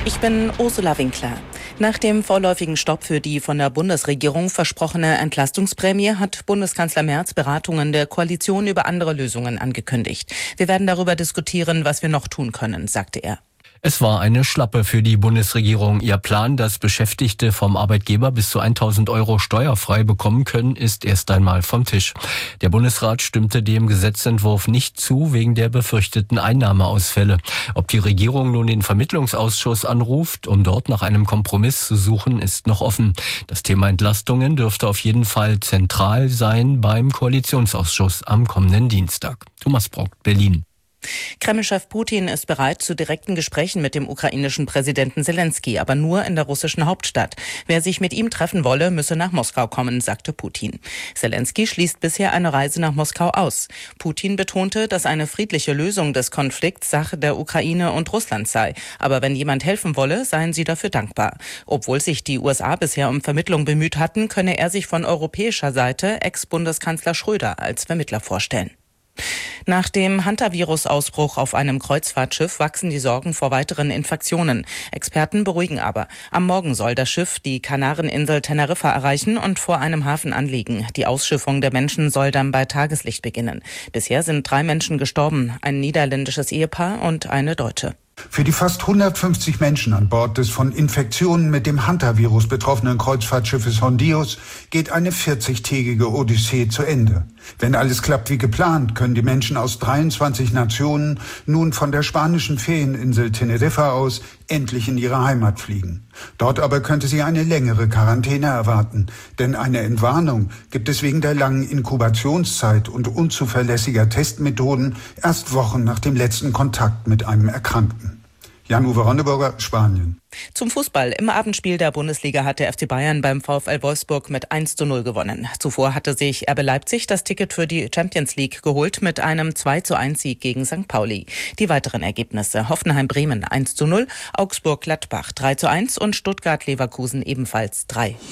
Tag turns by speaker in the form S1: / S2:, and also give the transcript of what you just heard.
S1: Ich bin Ursula Winkler. Nach dem vorläufigen Stopp für die von der Bundesregierung versprochene Entlastungsprämie hat Bundeskanzler Merz Beratungen der Koalition über andere Lösungen angekündigt. Wir werden darüber diskutieren, was wir noch tun können, sagte er.
S2: Es war eine Schlappe für die Bundesregierung. Ihr Plan, dass Beschäftigte vom Arbeitgeber bis zu 1.000 € steuerfrei bekommen können, ist erst einmal vom Tisch. Der Bundesrat stimmte dem Gesetzentwurf nicht zu, wegen der befürchteten Einnahmeausfälle. Ob die Regierung nun den Vermittlungsausschuss anruft, um dort nach einem Kompromiss zu suchen, ist noch offen. Das Thema Entlastungen dürfte auf jeden Fall zentral sein beim Koalitionsausschuss am kommenden Dienstag. Thomas Brock, Berlin.
S1: Kreml-Chef Putin ist bereit zu direkten Gesprächen mit dem ukrainischen Präsidenten Zelensky, aber nur in der russischen Hauptstadt. Wer sich mit ihm treffen wolle, müsse nach Moskau kommen, sagte Putin. Zelensky schließt bisher eine Reise nach Moskau aus. Putin betonte, dass eine friedliche Lösung des Konflikts Sache der Ukraine und Russlands sei. Aber wenn jemand helfen wolle, seien sie dafür dankbar. Obwohl sich die USA bisher um Vermittlung bemüht hatten, könne er sich von europäischer Seite Ex-Bundeskanzler Schröder als Vermittler vorstellen. Nach dem Hantavirus-Ausbruch auf einem Kreuzfahrtschiff wachsen die Sorgen vor weiteren Infektionen. Experten beruhigen aber. Am Morgen soll das Schiff die Kanareninsel Teneriffa erreichen und vor einem Hafen anlegen. Die Ausschiffung der Menschen soll dann bei Tageslicht beginnen. Bisher sind 3 Menschen gestorben, ein niederländisches Ehepaar und eine Deutsche.
S3: Für die fast 150 Menschen an Bord des von Infektionen mit dem Hantavirus betroffenen Kreuzfahrtschiffes Hondios geht eine 40-tägige Odyssee zu Ende. Wenn alles klappt wie geplant, können die Menschen aus 23 Nationen nun von der spanischen Ferieninsel Teneriffa aus endlich in ihre Heimat fliegen. Dort aber könnte sie eine längere Quarantäne erwarten, denn eine Entwarnung gibt es wegen der langen Inkubationszeit und unzuverlässiger Testmethoden erst Wochen nach dem letzten Kontakt mit einem Erkrankten. Jan-Uwe Ronneburger, Spanien.
S1: Zum Fußball. Im Abendspiel der Bundesliga hat der FC Bayern beim VfL Wolfsburg mit 1:0 gewonnen. Zuvor hatte sich RB Leipzig das Ticket für die Champions League geholt mit einem 2:1 Sieg gegen St. Pauli. Die weiteren Ergebnisse: Hoffenheim-Bremen 1:0, Augsburg-Gladbach 3:1 und Stuttgart-Leverkusen ebenfalls 3:1.